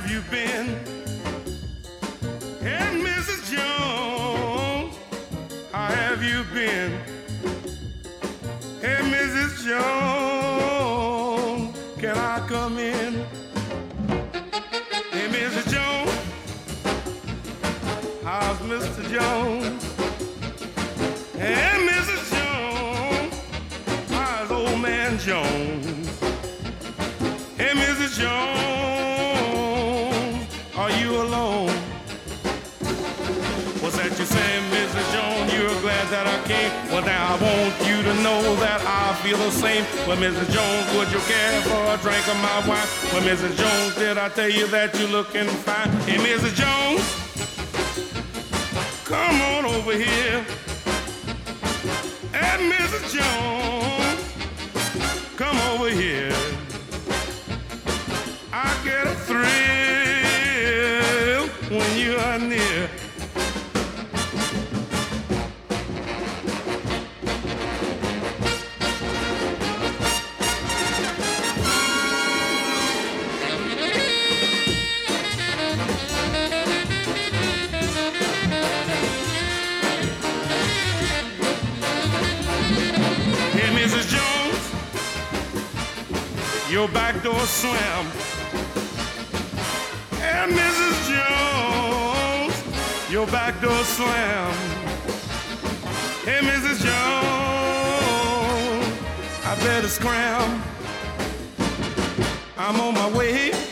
you been? Hey, Mrs. Jones, how have you been? Hey, Mrs. Jones, can I come in? Hey, Mrs. Jones, how's Mr. Jones? Hey, Mrs. Jones, how's old man Jones? Hey, Mrs. Jones, are you alone? What's that you saying, Mrs. Jones? You're glad that I came? Well, now I want you to know that I feel the same. Well, Mrs. Jones, would you care for a drink of my wine? Well, Mrs. Jones, did I tell you that you're looking fine? Hey, Mrs. Jones, come on over here. Hey, Mrs. Jones, come over here. I get a thrill when you are near. Hey, Mrs. Jones, your back door slammed. And Mrs. Jones, your back door slammed. Hey, Mrs. Jones, I better scram. I'm on my way